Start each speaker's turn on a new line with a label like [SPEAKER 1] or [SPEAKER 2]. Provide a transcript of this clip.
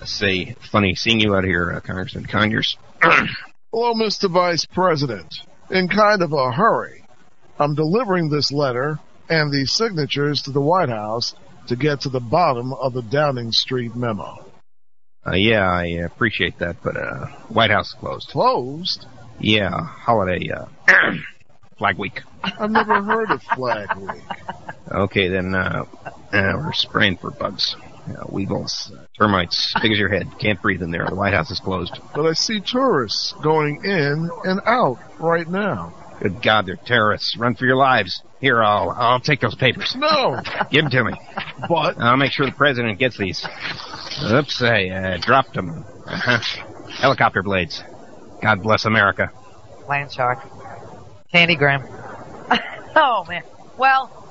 [SPEAKER 1] Say, funny seeing you out here, Congressman Conyers.
[SPEAKER 2] Hello, Mr. Vice President. In kind of a hurry, I'm delivering this letter and the signatures to the White House to get to the bottom of the Downing Street memo.
[SPEAKER 1] Yeah, I appreciate that, but White House is closed.
[SPEAKER 2] Closed?
[SPEAKER 1] Yeah, holiday, Flag Week.
[SPEAKER 2] I've never heard of Flag Week.
[SPEAKER 1] Okay, then we're spraying for bugs. Weevils, termites, big as your head. Can't breathe in there. The White House is closed.
[SPEAKER 2] But I see tourists going in and out right now.
[SPEAKER 1] Good God, they're terrorists. Run for your lives. Here, I'll take those papers.
[SPEAKER 2] No!
[SPEAKER 1] Give them to me.
[SPEAKER 2] But...
[SPEAKER 1] I'll make sure the president gets these. Oops, I dropped them. Helicopter blades. God bless America.
[SPEAKER 3] Land shark. Candy Graham. Oh, man. Well...